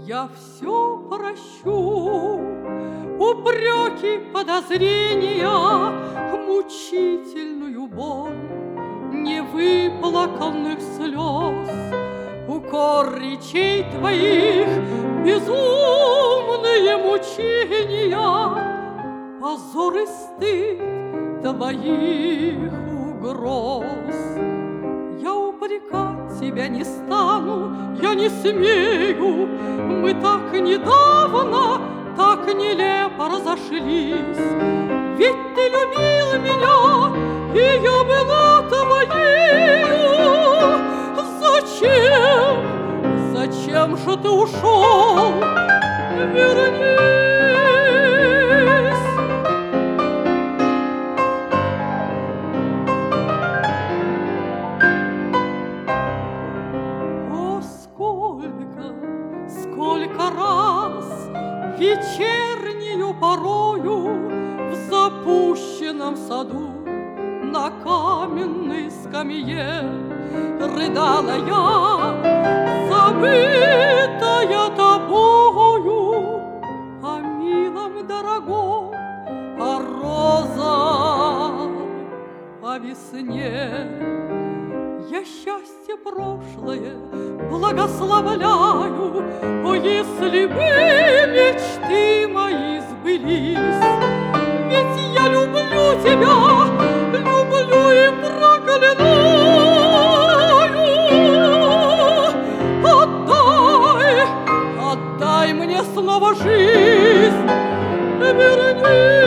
Я все прощу, упреки, подозрения, мучительную боль, невыплаканных слез, укор речей твоих, безумные мучения, позор и стыд твоих угроз. Я упрекать тебя не стану, я не смею, мы так недавно, так нелепо разошлись. Ведь ты любил меня, и я была твоею. Зачем же ты ушел? Вернись. Сколько раз вечернею порою в запущенном саду на каменной скамье рыдала я, забытая тобою, о милом дорогом, о розах, о весне. Я счастье прошлое благословляю, о, если бы мечты мои сбылись. Ведь я люблю тебя, люблю и проклинаю. Отдай мне снова жизнь, вернись.